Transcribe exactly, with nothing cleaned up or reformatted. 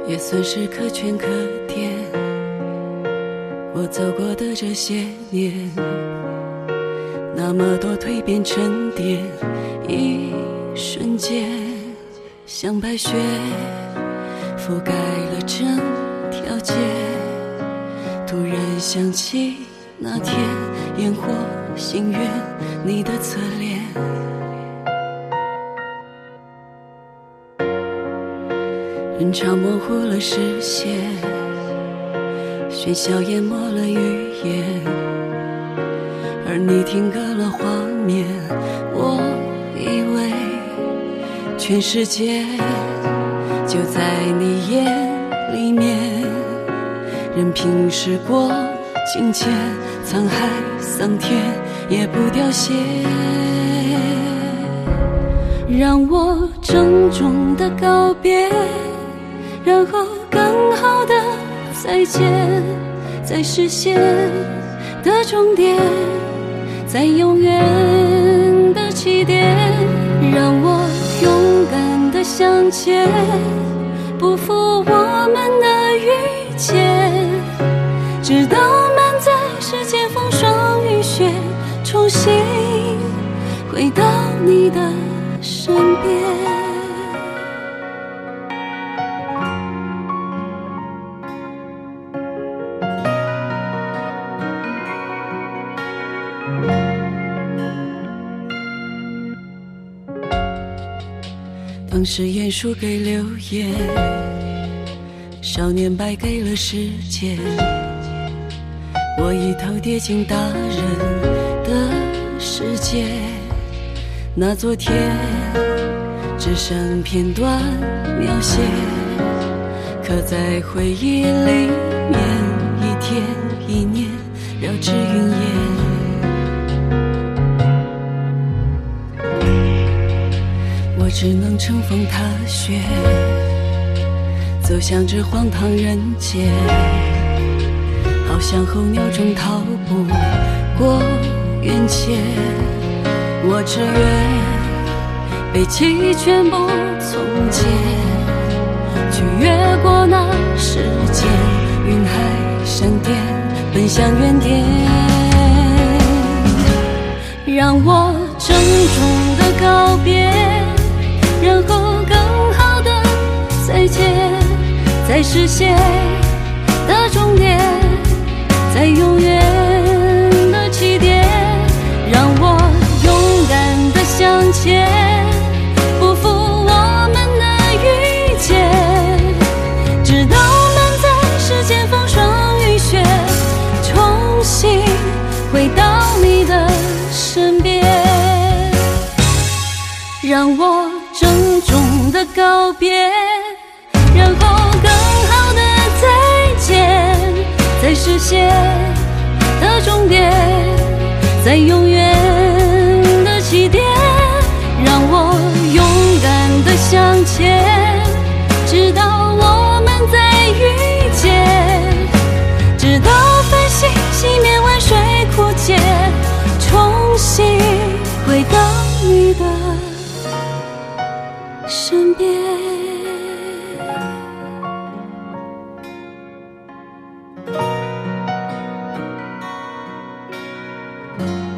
也算是可圈可点。我走过的这些年，那么多蜕变沉淀，一瞬间像白雪覆盖了整条街。突然想起那天烟火心愿你的侧脸，人潮模糊了视线，喧嚣淹没了语言，而你定格了画面。我以为全世界就在你眼里面，任凭时过境迁，沧海桑田也不凋谢。让我郑重的告别，然后更好的再见，在视线的终点，在永远的起点。让我勇敢的向前，不负我们的遇见，直到满载世间风霜雨雪，重新回到你的身边。当时鼹鼠给流言，少年败给了时间，我一头跌进大人的世界。那昨天只剩片段描写，刻在回忆里面，一天一年绕指云烟。我只能乘风踏雪，走向这荒唐人间，好像候鸟中逃不过缘切。我只愿背弃全部从前，去越过那时间，云海闪电奔向原点。让我郑重的告别，然后更好的再见，在视线的终点，在永远的起点。让我勇敢的向前，不负我们的遇见，直到满载世间风霜雨雪，重新回到你的身边。让我郑重的告别，然后更好的再见，在视线的终点，在永远的起点。让我勇敢的向前，直到我们再遇见，直到繁星熄灭，万水枯竭，重新回到你的身边。嗯。